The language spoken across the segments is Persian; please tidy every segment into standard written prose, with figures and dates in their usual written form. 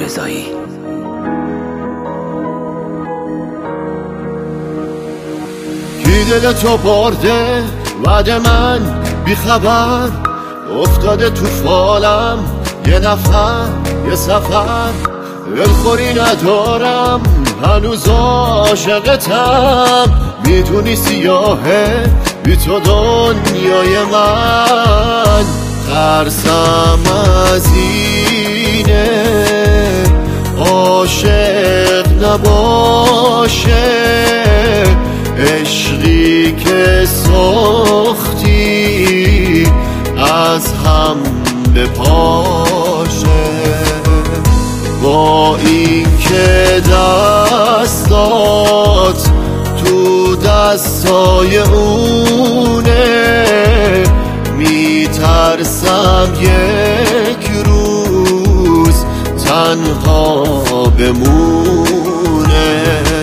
رضایی. کی دل تو برده بعد من بی خبر، افتاده تو فالم یه نفر یه سفر، دلخوری ندارم هنوز عاشقتم، میدونی سیاهه بی تو دنیای من، ترسم از اینه عاشق نباشه، عشقی که ساختی از هم بپاشه، با این که دستات تو دستای اونه، میترسم یک روز تنها بمونه.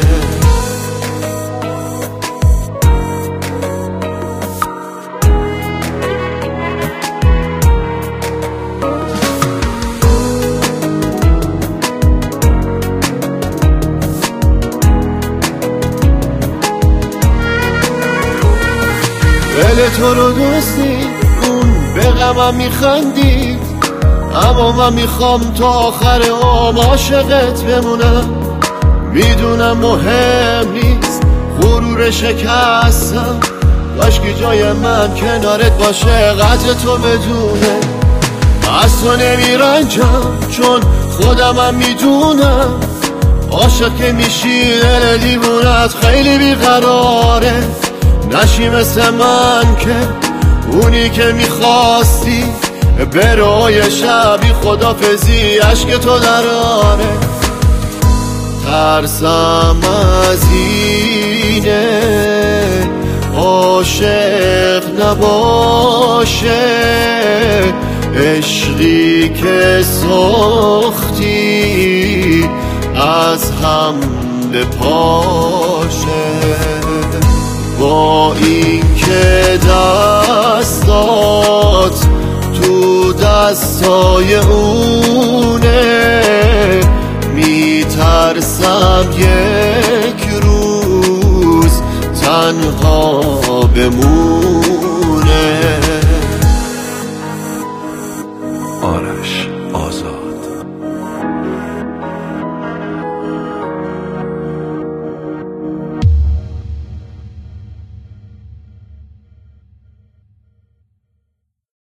دل تو رو دوستی اون به غمم میخندی، اما من میخوام تا آخر عمر عاشقت بمونم، میدونم مهم نیست غرور شکستم، کاشکی جای من کنارت باشه قدر تو بدونه، از تو نمیرنجم چون خودمم میدونم، عاشق که میشی دل دیوونت خیلی بیقراره، نشی مثل من که اونی که میخواستی برای شبی خدافزی عشق تو دراره، ترسم از اینه عاشق نباشه، عشقی که ساختی از هم بپاشه، با این که دستات تو دستای اونه، میترسم یک روز تنها بمون.